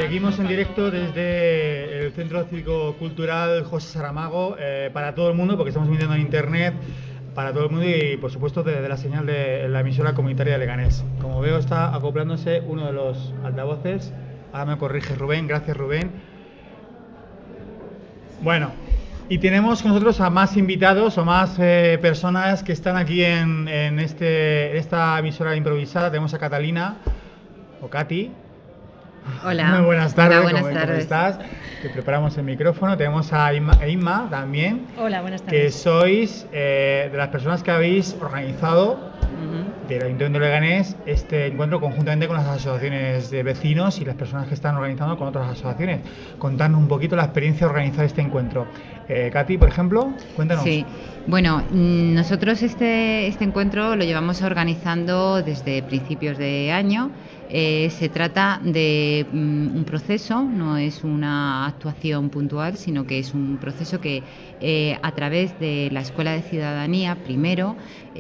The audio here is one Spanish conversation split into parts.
Seguimos en directo desde el Centro Cívico Cultural José Saramago para todo el mundo, porque estamos emitiendo en internet para todo el mundo y por supuesto desde la señal de la emisora comunitaria de Leganés. Como veo está acoplándose uno de los altavoces. Ahora me corrige Rubén, gracias Rubén. Bueno, y tenemos con nosotros a más invitados o más personas que están aquí en esta emisora improvisada. Tenemos a Catalina o Katy. Hola. Muy buenas tardes. Hola, buenas ¿Cómo tardes. estás? Te preparamos el micrófono. Tenemos a Inma también. Hola, buenas tardes. Que sois de las personas que habéis organizado del Ayuntamiento de Leganés este encuentro conjuntamente con las asociaciones de vecinos y las personas que están organizando con otras asociaciones. Contadnos un poquito la experiencia de organizar este encuentro. Katy, por ejemplo, cuéntanos. Sí, bueno, nosotros este encuentro lo llevamos organizando desde principios de año. Se trata de un proceso, no es una actuación puntual, sino que es un proceso que a través de la Escuela de Ciudadanía primero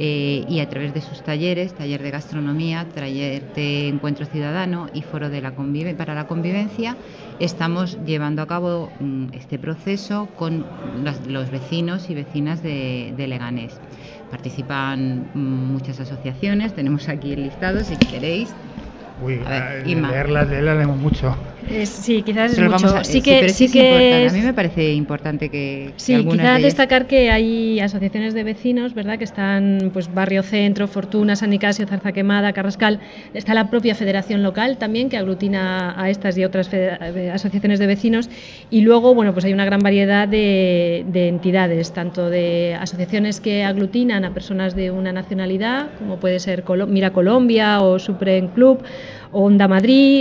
y a través de sus talleres, taller de gastronomía, taller de encuentro ciudadano y foro de para la convivencia, estamos llevando a cabo este proceso con los vecinos y vecinas de Leganés. Participan muchas asociaciones, tenemos aquí el listado si queréis. Uy, a ver, leerlas leemos mucho. Sí, quizás es pero mucho. Vamos a, sí que, pero sí es que importante. es... A mí me parece importante que Sí, algunas quizás de ellas... destacar que hay asociaciones de vecinos, ¿verdad?, que están, pues, Barrio Centro, Fortuna, San Nicasio, Zarzaquemada, Carrascal. Está la propia federación local también, que aglutina a estas y otras asociaciones de vecinos. Y luego, bueno, pues hay una gran variedad de entidades, tanto de asociaciones que aglutinan a personas de una nacionalidad, como puede ser Mira Colombia o Supreme Club, o Onda Madrid,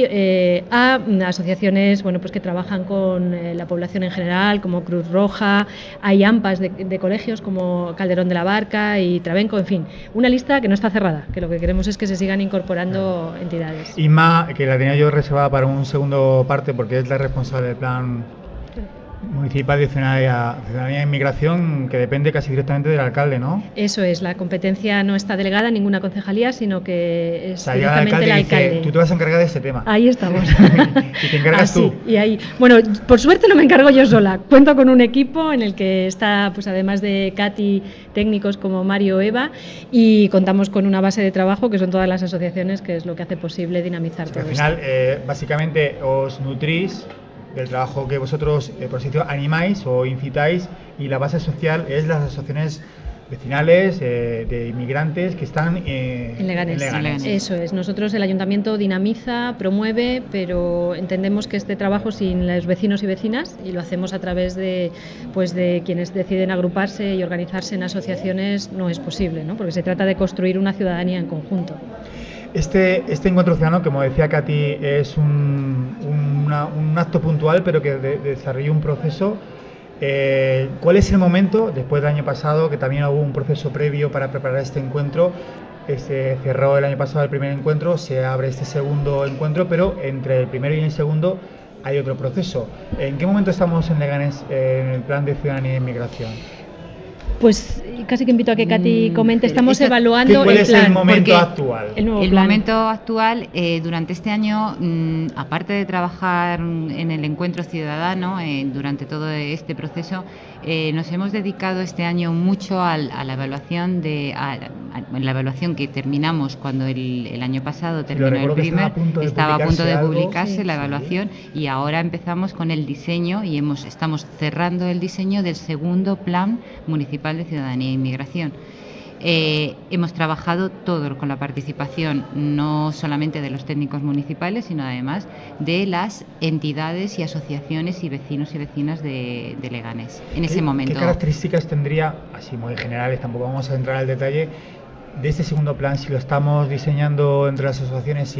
a asociaciones, bueno, pues que trabajan con la población en general, como Cruz Roja. Hay AMPAs de colegios como Calderón de la Barca y Trabenco, en fin, una lista que no está cerrada, que lo que queremos es que se sigan incorporando entidades. Inma, que la tenía yo reservada para un segundo parte porque es la responsable del plan municipal de ciudadanía e inmigración, que depende casi directamente del alcalde, ¿no? Eso es, la competencia no está delegada en ninguna concejalía, sino que es directamente el alcalde. Dice, tú te vas a encargar de este tema. Ahí estamos. Y te encargas tú. Y ahí, bueno, por suerte no me encargo yo sola. Cuento con un equipo en el que está, pues además de Katy, técnicos como Mario, Eva, y contamos con una base de trabajo que son todas las asociaciones, que es lo que hace posible dinamizar todo esto. Al final, básicamente, os nutrís del trabajo que vosotros, por sitio, animáis o incitáis, y la base social es las asociaciones vecinales de inmigrantes que están en Leganés. Eso es. Nosotros, el ayuntamiento dinamiza, promueve, pero entendemos que este trabajo sin los vecinos y vecinas, y lo hacemos a través de quienes deciden agruparse y organizarse en asociaciones, no es posible, ¿no? Porque se trata de construir una ciudadanía en conjunto. Este encuentro ciudadano, como decía Katy, es un acto puntual, pero que desarrolla un proceso. ¿Cuál es el momento, después del año pasado, que también hubo un proceso previo para preparar este encuentro? Se cerró el año pasado el primer encuentro, se abre este segundo encuentro, pero entre el primero y el segundo hay otro proceso. ¿En qué momento estamos en Leganés en el plan de ciudadanía e inmigración? Pues casi que invito a que Katy comente. Estamos evaluando ¿Cuál es el momento actual? El momento actual, durante este año, aparte de trabajar en el encuentro ciudadano, durante todo este proceso, nos hemos dedicado este año mucho a la evaluación la evaluación que terminamos cuando el año pasado terminó el primer, estaba a punto de publicarse la evaluación, y ahora empezamos con el diseño y estamos cerrando el diseño del segundo plan municipal de ciudadanía e inmigración. Hemos trabajado todo con la participación no solamente de los técnicos municipales, sino además de las entidades y asociaciones y vecinos y vecinas de Leganés en ese momento. ¿Qué características tendría, así muy generales, tampoco vamos a entrar al detalle, de este segundo plan, si lo estamos diseñando entre las asociaciones y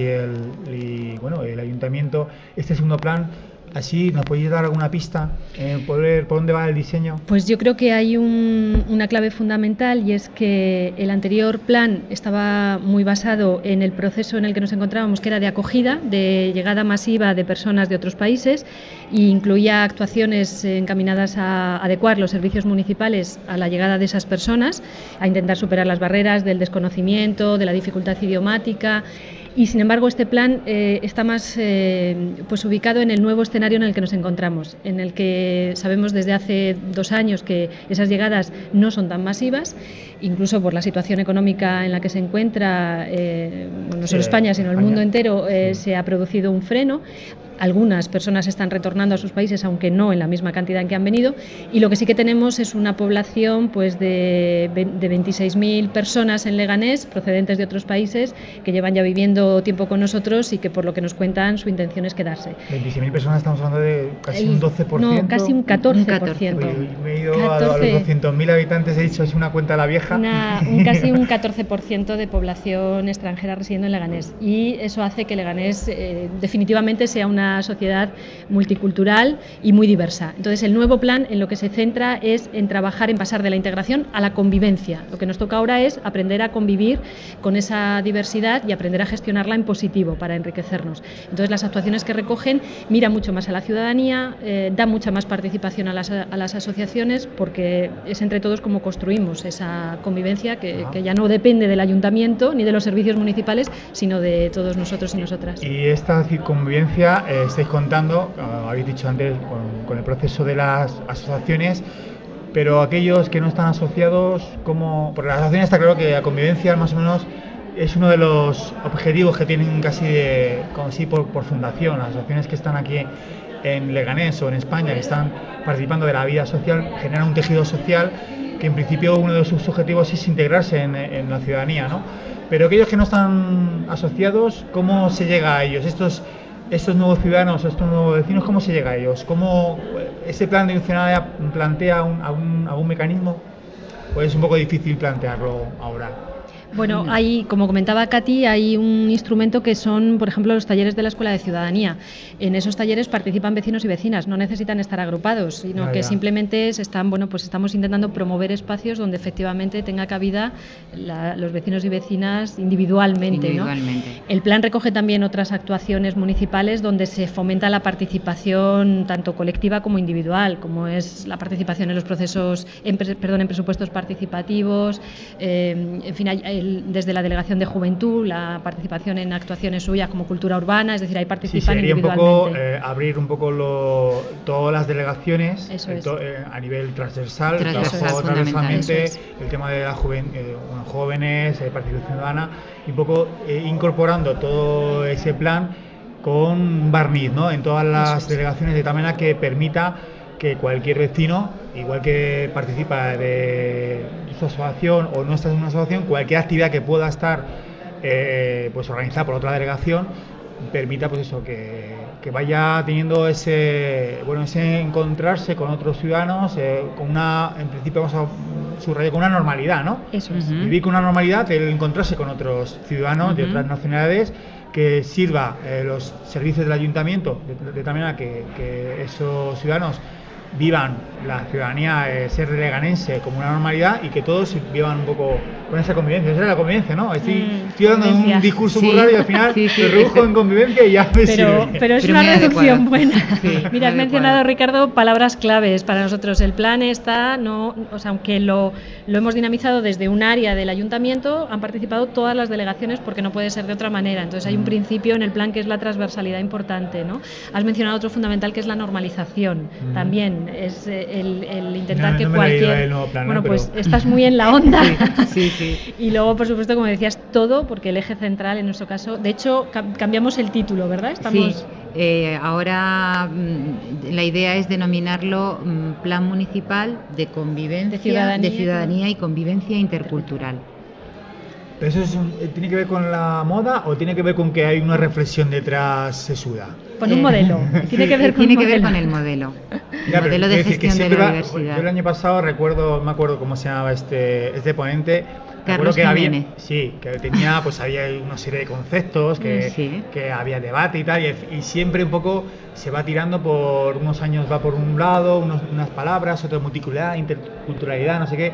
el ayuntamiento, este segundo plan? Así, ¿nos podéis dar alguna pista por dónde va el diseño? Pues yo creo que hay una clave fundamental, y es que el anterior plan estaba muy basado en el proceso en el que nos encontrábamos, que era de acogida, de llegada masiva de personas de otros países, e incluía actuaciones encaminadas a adecuar los servicios municipales a la llegada de esas personas, a intentar superar las barreras del desconocimiento, de la dificultad idiomática. y sin embargo este plan está más pues ubicado en el nuevo escenario en el que nos encontramos, en el que sabemos desde hace 2 años que esas llegadas no son tan masivas, incluso por la situación económica en la que se encuentra no solo España sino el mundo entero, se ha producido un freno. Algunas personas están retornando a sus países, aunque no en la misma cantidad en que han venido, y lo que sí que tenemos es una población pues de 26.000 personas en Leganés, procedentes de otros países, que llevan ya viviendo tiempo con nosotros y que por lo que nos cuentan su intención es quedarse. 26.000 personas, estamos hablando de casi un 12%. No, casi un 14%. Me he ido a los 200.000 habitantes, he dicho, es una cuenta a la vieja. Casi un 14% de población extranjera residiendo en Leganés, y eso hace que Leganés definitivamente sea una sociedad multicultural y muy diversa. Entonces el nuevo plan en lo que se centra es en trabajar en pasar de la integración a la convivencia. Lo que nos toca ahora es aprender a convivir con esa diversidad y aprender a gestionarla en positivo para enriquecernos. Entonces las actuaciones que recogen miran mucho más a la ciudadanía, dan mucha más participación a las asociaciones, porque es entre todos como construimos esa convivencia que ya no depende del ayuntamiento ni de los servicios municipales, sino de todos nosotros y nosotras. Y esta convivencia estáis contando, habéis dicho antes, con el proceso de las asociaciones, pero aquellos que no están asociados, ¿cómo? Porque las asociaciones está claro que la convivencia más o menos es uno de los objetivos que tienen casi por fundación. Las asociaciones que están aquí en Leganés o en España, que están participando de la vida social, generan un tejido social que en principio uno de sus objetivos es integrarse en la ciudadanía, ¿no? Pero aquellos que no están asociados, ¿cómo se llega a ellos? Estos nuevos ciudadanos, estos nuevos vecinos, ¿cómo se llega a ellos? ¿Cómo ese plan de funcionalidad plantea algún mecanismo? Pues es un poco difícil plantearlo ahora. Bueno, hay, como comentaba Katy, hay un instrumento que son, por ejemplo, los talleres de la Escuela de Ciudadanía. En esos talleres participan vecinos y vecinas, no necesitan estar agrupados, sino que simplemente estamos intentando promover espacios donde efectivamente tenga cabida los vecinos y vecinas individualmente. ¿no? El plan recoge también otras actuaciones municipales donde se fomenta la participación tanto colectiva como individual, como es la participación en los procesos, en presupuestos participativos, en fin, desde la Delegación de Juventud, la participación en actuaciones suyas como cultura urbana, es decir, ahí participan individualmente. Un poco abrir un poco todas las delegaciones a nivel transversal transversalmente, el tema de jóvenes, participación ciudadana, y un poco incorporando todo ese plan con un barniz, ¿no? En todas las delegaciones, de tal manera que permita que cualquier vecino, igual que participa de su asociación o no está en una asociación, cualquier actividad que pueda estar pues organizada por otra delegación, permita pues eso, que vaya teniendo ese encontrarse con otros ciudadanos, en principio vamos a subrayar, con una normalidad, ¿no? Eso es. Vivir con una normalidad, el encontrarse con otros ciudadanos de otras nacionalidades, que sirva los servicios del ayuntamiento de tal manera que esos ciudadanos vivan la ciudadanía, ser leganense como una normalidad, y que todos vivan un poco con esa convivencia. Esa es la convivencia, ¿no? Estoy dando un discurso muy raro y al final me redujo en convivencia y ya me sirve. Pero es una reducción buena. Mira, has mencionado, Ricardo, palabras claves para nosotros. El plan está, aunque lo hemos dinamizado desde un área del ayuntamiento, han participado todas las delegaciones porque no puede ser de otra manera. Entonces hay un principio en el plan que es la transversalidad importante, ¿no? Has mencionado otro fundamental que es la normalización. También es el intentar que cualquier... Plan, pues estás muy en la onda. Sí. Y luego, por supuesto, como decías, todo, porque el eje central en nuestro caso... De hecho, cambiamos el título, ¿verdad? Ahora la idea es denominarlo Plan Municipal de Convivencia, de Ciudadanía y Convivencia Intercultural. ¿Pero eso tiene que ver con la moda o tiene que ver con que hay una reflexión detrás sesuda? Con un modelo. Tiene que ver con el modelo. El modelo de gestión de la diversidad. Yo el año pasado me acuerdo cómo se llamaba este ponente. Carlos Jiménez. Que tenía, pues había una serie de conceptos, que había debate y tal, y siempre un poco se va tirando por unos años, va por un lado, unas palabras, otras multiculturalidad, interculturalidad, no sé qué.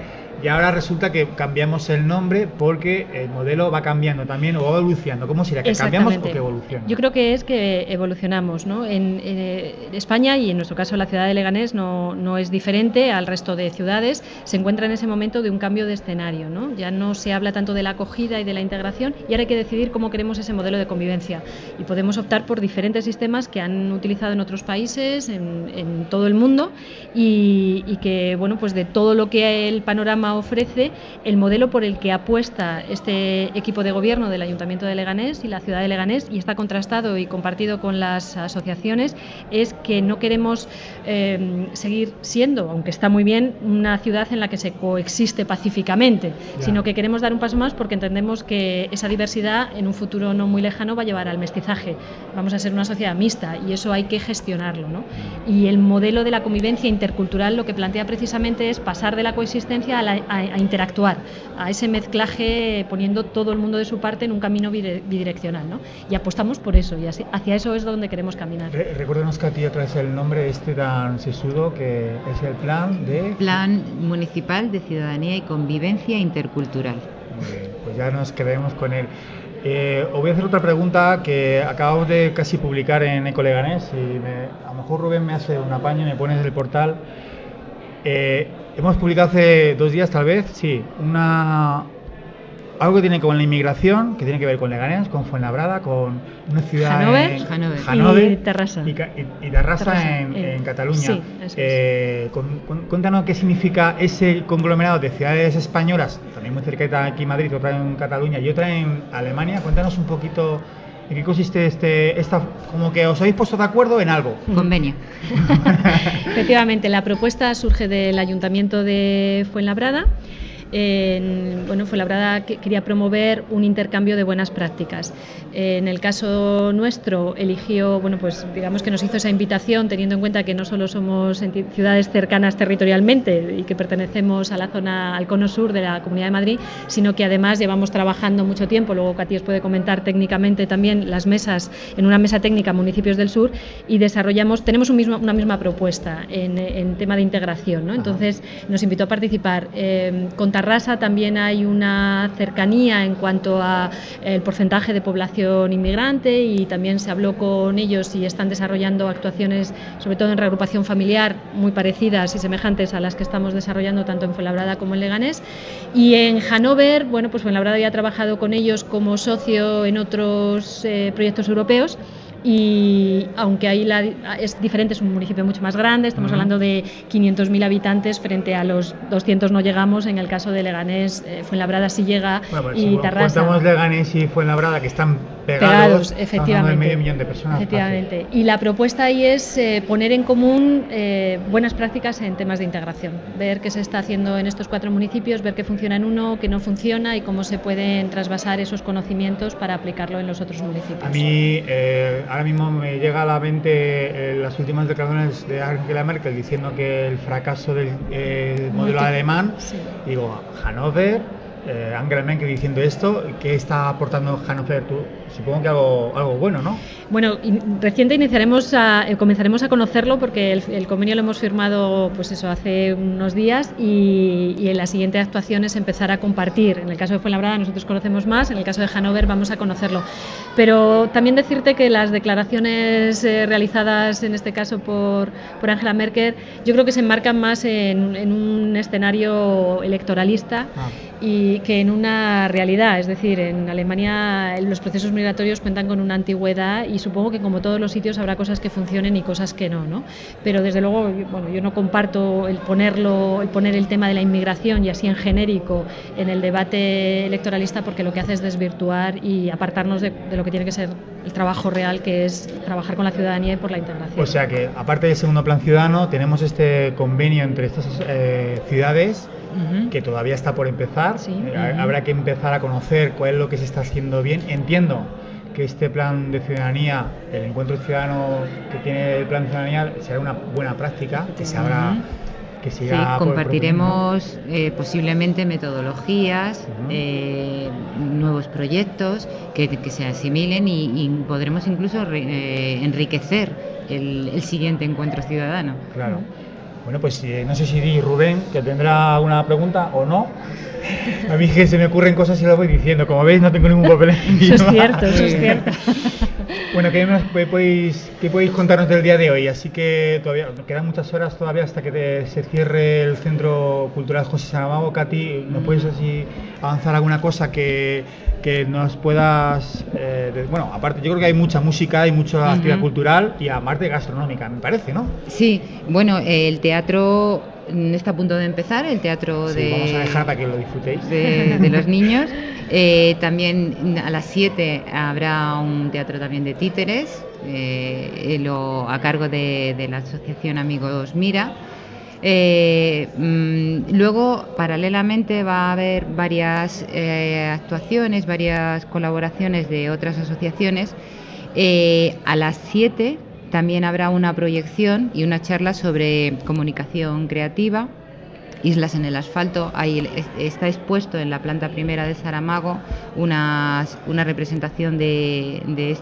y ahora resulta que cambiamos el nombre porque el modelo va cambiando también o va evolucionando. ¿Cómo sería? ¿Que cambiamos o que evoluciona? Yo creo que es que evolucionamos, ¿no? En España, y en nuestro caso la ciudad de Leganés no es diferente al resto de ciudades, se encuentra en ese momento de un cambio de escenario, ¿no? Ya no se habla tanto de la acogida y de la integración, y ahora hay que decidir cómo queremos ese modelo de convivencia. Y podemos optar por diferentes sistemas que han utilizado en otros países, en todo el mundo, y que, bueno, pues de todo lo que el panorama ofrece, el modelo por el que apuesta este equipo de gobierno del Ayuntamiento de Leganés y la ciudad de Leganés, y está contrastado y compartido con las asociaciones, es que no queremos seguir siendo, aunque está muy bien, una ciudad en la que se coexiste pacíficamente, sino que queremos dar un paso más porque entendemos que esa diversidad en un futuro no muy lejano va a llevar al mestizaje. Vamos a ser una sociedad mixta y eso hay que gestionarlo, ¿no? Y el modelo de la convivencia intercultural lo que plantea precisamente es pasar de la coexistencia a interactuar, a ese mezclaje, poniendo todo el mundo de su parte en un camino bidireccional, ¿no? Y apostamos por eso, y hacia eso es donde queremos caminar. Recuérdanos, Katy, otra vez el nombre tan sesudo que es el Plan Municipal de Ciudadanía y Convivencia Intercultural. Muy bien, pues ya nos quedaremos con él. Os voy a hacer otra pregunta que acabamos de casi publicar en Ecoleganés, y a lo mejor Rubén me hace un apaño y me pones en el portal. Hemos publicado hace 2 días, tal vez, sí, algo que tiene con la inmigración, que tiene que ver con Leganés, con Fuenlabrada, con una ciudad Hannover y Terrassa. Y Terrassa en Cataluña. Sí, eso es. Cuéntanos qué significa ese conglomerado de ciudades españolas, también muy cerquita aquí en Madrid, otra en Cataluña y otra en Alemania. Cuéntanos un poquito en qué consiste como que os habéis puesto de acuerdo en algo. Convenio. Efectivamente, la propuesta surge del Ayuntamiento de Fuenlabrada. Fuenlabrada quería promover un intercambio de buenas prácticas. En el caso nuestro eligió, digamos que nos hizo esa invitación teniendo en cuenta que no solo somos ciudades cercanas territorialmente y que pertenecemos a la zona, al cono sur de la Comunidad de Madrid, sino que además llevamos trabajando mucho tiempo, luego Katy os puede comentar técnicamente también las mesas, en una mesa técnica municipios del sur, y tenemos una misma propuesta en tema de integración, ¿no? Entonces nos invitó a participar. Con Terrassa también hay una cercanía en cuanto a el porcentaje de población inmigrante, y también se habló con ellos y están desarrollando actuaciones, sobre todo en reagrupación familiar, muy parecidas y semejantes a las que estamos desarrollando tanto en Fuenlabrada como en Leganés. Y en Hannover, Fuenlabrada ya ha trabajado con ellos como socio en otros proyectos europeos. Y aunque ahí es diferente, es un municipio mucho más grande, estamos hablando de 500.000 habitantes frente a los 200 no llegamos. En el caso de Leganés, Fuenlabrada sí llega, y Terrassa. Contamos Leganés y Fuenlabrada, que están pegados, efectivamente, medio millón de personas. Efectivamente. Y la propuesta ahí es poner en común buenas prácticas en temas de integración, ver qué se está haciendo en estos 4 municipios, ver qué funciona en uno, qué no funciona y cómo se pueden trasvasar esos conocimientos para aplicarlo en los otros municipios. A mí ahora mismo me llega a la mente las últimas declaraciones de Angela Merkel diciendo que el fracaso del modelo alemán, sí. Digo, Hannover, Angela Merkel diciendo esto, ¿qué está aportando Hannover? Tú, supongo que algo bueno, ¿no? Bueno, reciente comenzaremos a conocerlo porque el convenio lo hemos firmado hace unos días, y en la siguiente actuación es empezar a compartir. En el caso de Fuenlabrada nosotros conocemos más, en el caso de Hannover vamos a conocerlo. Pero también decirte que las declaraciones realizadas en este caso por Angela Merkel, yo creo que se enmarcan más en un escenario electoralista y que en una realidad. Es decir, en Alemania los procesos migratorios cuentan con una antigüedad, y supongo que como todos los sitios habrá cosas que funcionen y cosas que no. Pero desde luego, yo no comparto el poner el tema de la inmigración y así en genérico en el debate electoralista, porque lo que hace es desvirtuar y apartarnos de lo que tiene que ser el trabajo real, que es trabajar con la ciudadanía y por la integración. O sea que, aparte del segundo plan ciudadano, tenemos este convenio entre estas ciudades, que todavía está por empezar. Sí. Habrá que empezar a conocer cuál es lo que se está haciendo bien. Entiendo que este plan de ciudadanía, el encuentro ciudadano que tiene el plan de ciudadanía, será una buena práctica, que se habrá... Sí, compartiremos posiblemente metodologías, nuevos proyectos que se asimilen, y podremos incluso enriquecer el siguiente encuentro ciudadano. Claro. Bueno, pues no sé si Rubén, que tendrá una pregunta o no. A mí que se me ocurren cosas y las voy diciendo. Como veis, no tengo ningún papel encima. Eso es cierto, eso es cierto. Bueno, ¿qué podéis contarnos del día de hoy? Así que todavía quedan muchas horas todavía hasta que se cierre el Centro Cultural José Saramago. Katy, ¿nos puedes así avanzar alguna cosa que nos puedas... bueno, aparte, yo creo que hay mucha música, hay mucha actividad cultural y aparte gastronómica, me parece, ¿no? Sí, bueno, el teatro está a punto de empezar, el teatro sí, vamos a dejar para que lo disfrutéis. De los niños. También a las 7 habrá un teatro también de títeres, a cargo de la Asociación Amigos Mira. Luego, paralelamente, va a haber varias actuaciones, varias colaboraciones de otras asociaciones. A las 7 también habrá una proyección y una charla sobre comunicación creativa, Islas en el asfalto. Ahí está expuesto en la planta primera de Saramago una representación de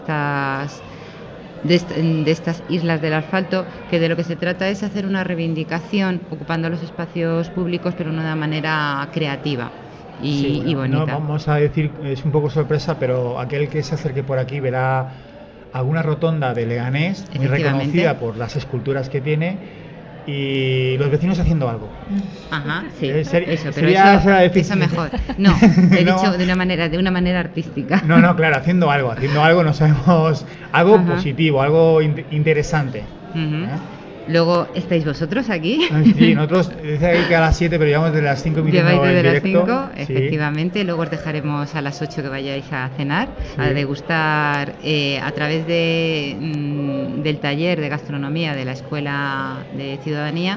estas islas del asfalto, que de lo que se trata es hacer una reivindicación ocupando los espacios públicos, pero de una manera creativa y bonita. No, vamos a decir, es un poco sorpresa, pero aquel que se acerque por aquí verá alguna rotonda de Leganés, muy reconocida por las esculturas que tiene, y los vecinos haciendo algo. Ajá, sí, eso mejor. No, he dicho de una manera artística. No, claro, haciendo algo, no sabemos, algo positivo, algo interesante. Luego, ¿estáis vosotros aquí? Sí, nosotros dice que a las 7, pero llevamos de las 5 minutos en directo. Lleváis desde las 5, sí. Efectivamente. Luego os dejaremos a las 8 que vayáis a cenar, a degustar a través del taller de gastronomía de la Escuela de Ciudadanía.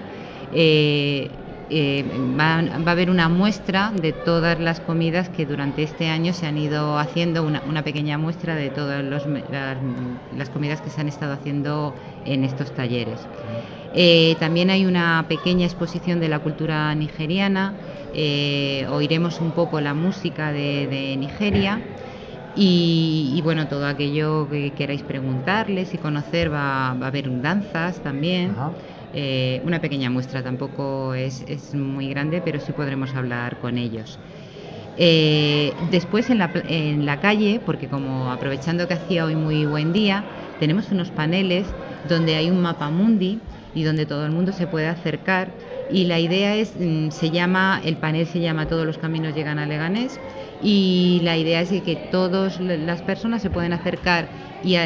Va a haber una muestra de todas las comidas que durante este año se han ido haciendo, una pequeña muestra de todas las comidas que se han estado haciendo en estos talleres. También hay una pequeña exposición de la cultura nigeriana, oiremos un poco la música de Nigeria. Y bueno, todo aquello que queráis preguntarles y conocer, va a haber danzas también. Una pequeña muestra, tampoco es muy grande, pero sí podremos hablar con ellos. Después en la calle, porque como aprovechando que hacía hoy muy buen día, tenemos unos paneles donde hay un mapa mundi y donde todo el mundo se puede acercar, y la idea es, el panel se llama Todos los caminos llegan a Leganés, y la idea es que todas las personas se pueden acercar y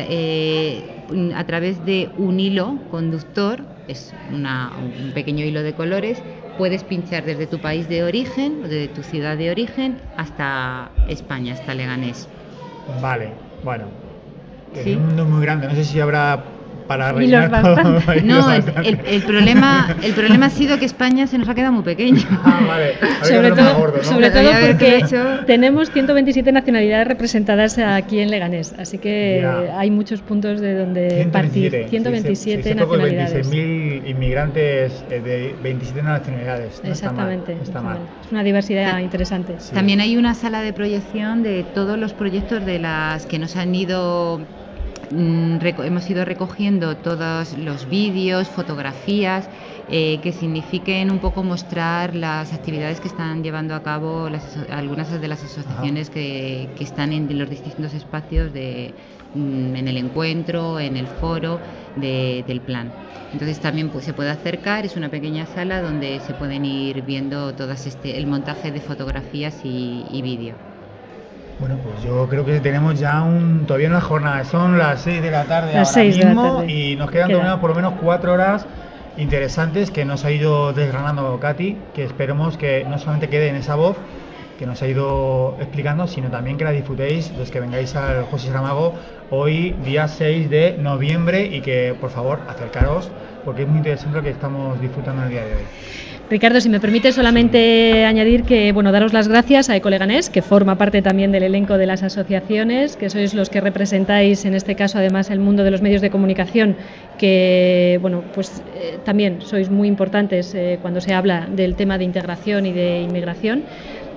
a través de un hilo conductor, es un pequeño hilo de colores, puedes pinchar desde tu país de origen, desde tu ciudad de origen, hasta España, hasta Leganés. Vale, bueno, ¿sí? Es un mundo muy grande, no sé si habrá para rellenar todo. No, el problema ha sido que España se nos ha quedado muy pequeño. Vale. Sobre todo porque tenemos 127 nacionalidades representadas aquí en Leganés, así que hay muchos puntos de donde partir. 127 nacionalidades. 26.000 inmigrantes de 27 nacionalidades. No exactamente. Está mal. Es una diversidad interesante. Sí. También hay una sala de proyección de todos los proyectos de las que nos han ido... hemos ido recogiendo todos los vídeos, fotografías que signifiquen un poco mostrar las actividades que están llevando a cabo algunas de las asociaciones que están en los distintos espacios en el encuentro, en el foro del plan. Entonces también se puede acercar, es una pequeña sala donde se pueden ir viendo el montaje de fotografías y vídeo. Bueno, pues yo creo que tenemos ya todavía una jornada, son las 6 de la tarde las ahora 6 mismo, de la tarde. Y nos quedan por lo menos 4 horas interesantes que nos ha ido desgranando Katy, que esperemos que no solamente quede en esa voz que nos ha ido explicando, sino también que la disfrutéis los que vengáis al José Saramago hoy, día 6 de noviembre, y que por favor acercaros porque es muy interesante lo que estamos disfrutando en el día de hoy. Ricardo, si me permite solamente añadir que, daros las gracias a Ecoleganés, que forma parte también del elenco de las asociaciones, que sois los que representáis, en este caso, además, el mundo de los medios de comunicación, que, también sois muy importantes cuando se habla del tema de integración y de inmigración.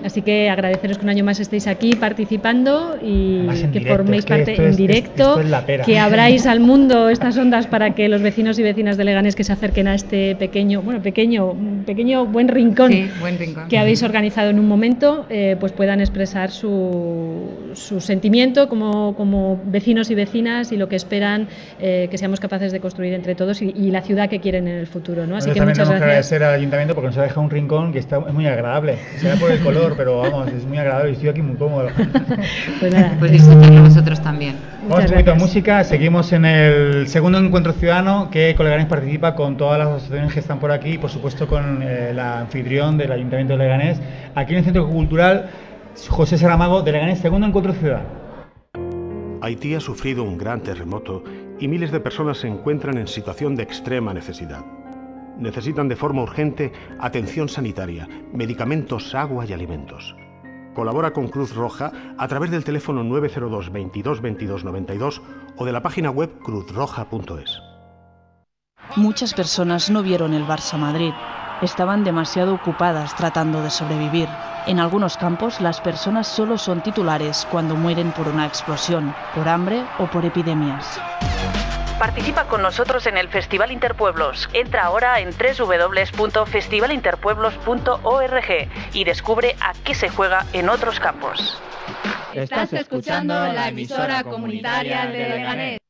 Así que agradeceros que un año más estéis aquí participando y que directo, forméis parte esto en es directo, la pera. que abráis al mundo estas ondas para que los vecinos y vecinas de Leganés que se acerquen a este pequeño buen rincón, sí, buen rincón que habéis organizado en un momento, pues puedan expresar su sentimiento como vecinos y vecinas y lo que esperan que seamos capaces de construir entre todos y la ciudad que quieren en el futuro, ¿no? Así que muchas gracias. Que agradecer al ayuntamiento porque nos ha dejado un rincón que es muy agradable. Será por el color, pero vamos, es muy agradable y estoy aquí muy cómodo. Pues nada. Pues disfrutarlo vosotros también. Vamos un poquito de música, seguimos en el segundo encuentro ciudadano que con Leganés participa con todas las asociaciones que están por aquí y por supuesto con la anfitrión del Ayuntamiento de Leganés, aquí en el Centro Cultural José Saramago de Leganés, segundo encuentro ciudadano. Haití ha sufrido un gran terremoto y miles de personas se encuentran en situación de extrema necesidad. Necesitan de forma urgente atención sanitaria, medicamentos, agua y alimentos. Colabora con Cruz Roja a través del teléfono 902 22 22 92 o de la página web cruzroja.es. Muchas personas no vieron el Barça Madrid. Estaban demasiado ocupadas tratando de sobrevivir. En algunos campos, las personas solo son titulares cuando mueren por una explosión, por hambre o por epidemias. Participa con nosotros en el Festival Interpueblos. Entra ahora en www.festivalinterpueblos.org y descubre a qué se juega en otros campos. Estás escuchando la emisora comunitaria de Leganés.